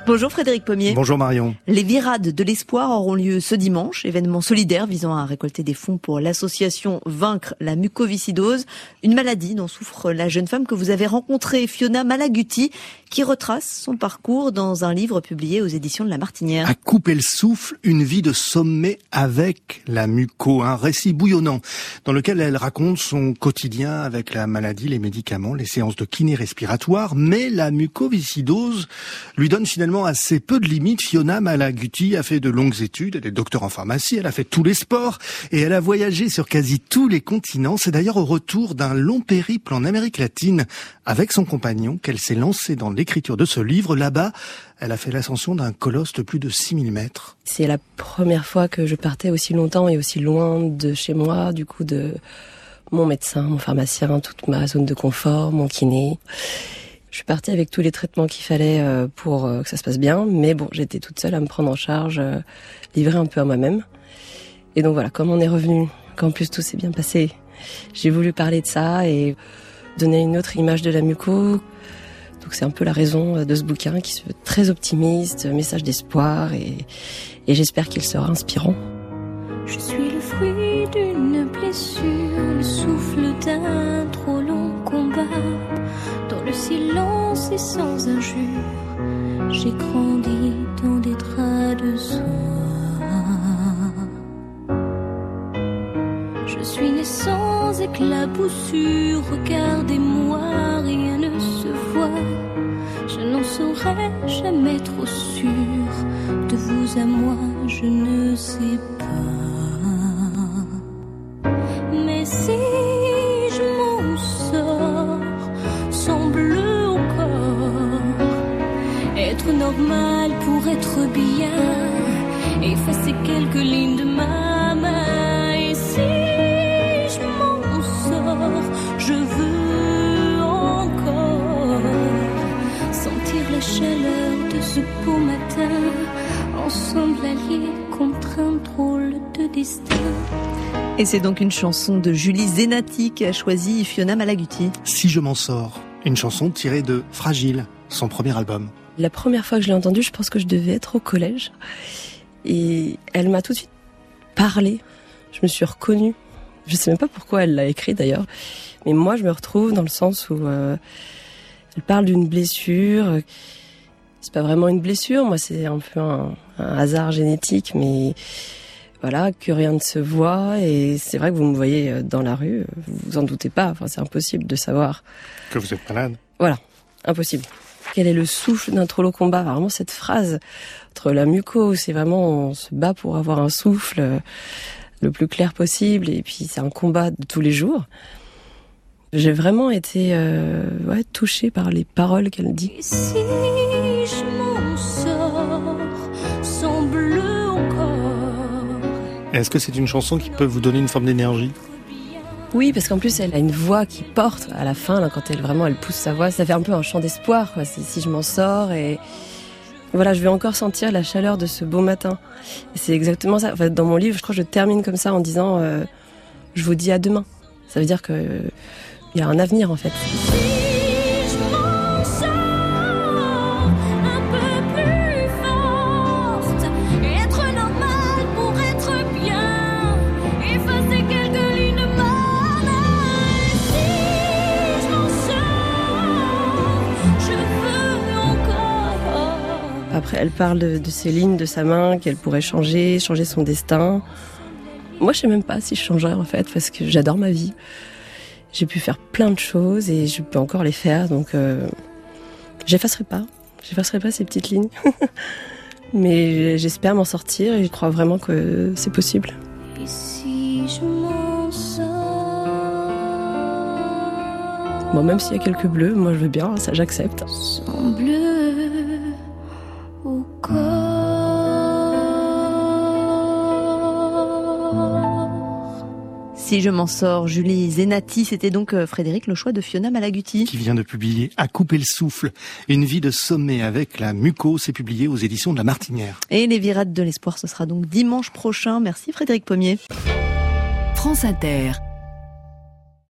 Bonjour Frédéric Pommier. Bonjour Marion. Les Virades de l'Espoir auront lieu ce dimanche, événement solidaire visant à récolter des fonds pour l'association Vaincre la mucoviscidose, une maladie dont souffre la jeune femme que vous avez rencontrée, Fiona Malaguti, qui retrace son parcours dans un livre publié aux éditions de La Martinière. À couper le souffle, une vie de sommet avec la muco, un récit bouillonnant dans lequel elle raconte son quotidien avec la maladie, les médicaments, les séances de kiné respiratoire, mais la mucoviscidose lui donne finalement assez peu de limites. Fiona Malaguti a fait de longues études, elle est docteur en pharmacie, elle a fait tous les sports et elle a voyagé sur quasi tous les continents. C'est d'ailleurs au retour d'un long périple en Amérique latine avec son compagnon qu'elle s'est lancée dans l'écriture de ce livre. Là-bas, elle a fait l'ascension d'un colosse de plus de 6000 mètres. C'est la première fois que je partais aussi longtemps et aussi loin de chez moi, du coup de mon médecin, mon pharmacien, toute ma zone de confort, mon kiné. Je suis partie avec tous les traitements qu'il fallait pour que ça se passe bien, mais bon, j'étais toute seule à me prendre en charge, livrée un peu à moi-même. Et donc voilà, comme on est revenu, qu'en plus tout s'est bien passé, j'ai voulu parler de ça et donner une autre image de la muco. Donc c'est un peu la raison de ce bouquin qui se veut très optimiste, message d'espoir et j'espère qu'il sera inspirant. Je suis le fruit d'une blessure, le souffle d'un trop long combat. Dans le silence et sans injure, j'ai grandi dans des draps de soie. Je suis née sans éclaboussure, regardez-moi, rien ne se voit. Je n'en saurais jamais trop sûre, de vous à moi, je ne sais pas. Mais si je m'en sors, sans bleu au corps, être normal pour être bien, effacer quelques lignes de ma main. Et si je m'en sors, je veux encore sentir la chaleur de ce beau matin, ensemble alliés contre un drôle de destin. Et c'est donc une chanson de Julie Zenati qui a choisi Fiona Malaguti. Si je m'en sors, une chanson tirée de Fragile, son premier album. La première fois que je l'ai entendue, je pense que je devais être au collège. Et elle m'a tout de suite parlé. Je me suis reconnue. Je sais même pas pourquoi elle l'a écrit d'ailleurs. Mais moi, je me retrouve dans le sens où elle parle d'une blessure. C'est pas vraiment une blessure. Moi, c'est un peu un hasard génétique, mais voilà, que rien ne se voit. Et c'est vrai que vous me voyez dans la rue, vous vous en doutez pas. Enfin, c'est impossible de savoir Que vous êtes malade. Voilà, impossible. Quel est le souffle d'un trop long combat? Vraiment, cette phrase entre la muco, c'est vraiment, on se bat pour avoir un souffle le plus clair possible. Et puis, c'est un combat de tous les jours. J'ai vraiment été touchée par les paroles qu'elle dit. Et si je m'en sors, sans bleu au corps. Est-ce que c'est une chanson qui peut vous donner une forme d'énergie ? Oui, parce qu'en plus, elle a une voix qui porte à la fin, là, quand elle pousse sa voix. Ça fait un peu un chant d'espoir, quoi. C'est si je m'en sors et voilà, je vais encore sentir la chaleur de ce beau matin. Et c'est exactement ça. En fait, dans mon livre, je crois que je termine comme ça en disant je vous dis à demain. Ça veut dire que il y a un avenir, en fait. Après, elle parle de ces lignes de sa main qu'elle pourrait changer son destin. Moi, je sais même pas si je changerais, en fait, parce que j'adore ma vie. J'ai pu faire plein de choses et je peux encore les faire, donc j'effacerai pas ces petites lignes. Mais j'espère m'en sortir et je crois vraiment que c'est possible. Et si je m'en sors? Bon, même s'il y a quelques bleus, moi je veux bien, ça j'accepte. Sans bleu au corps. Si je m'en sors, Julie Zenati, c'était donc Frédéric le choix de Fiona Malaguti. Qui vient de publier À couper le souffle, une vie de sommet avec la muco, c'est publié aux éditions de La Martinière. Et les Virades de l'Espoir, ce sera donc dimanche prochain. Merci Frédéric Pommier. France Inter.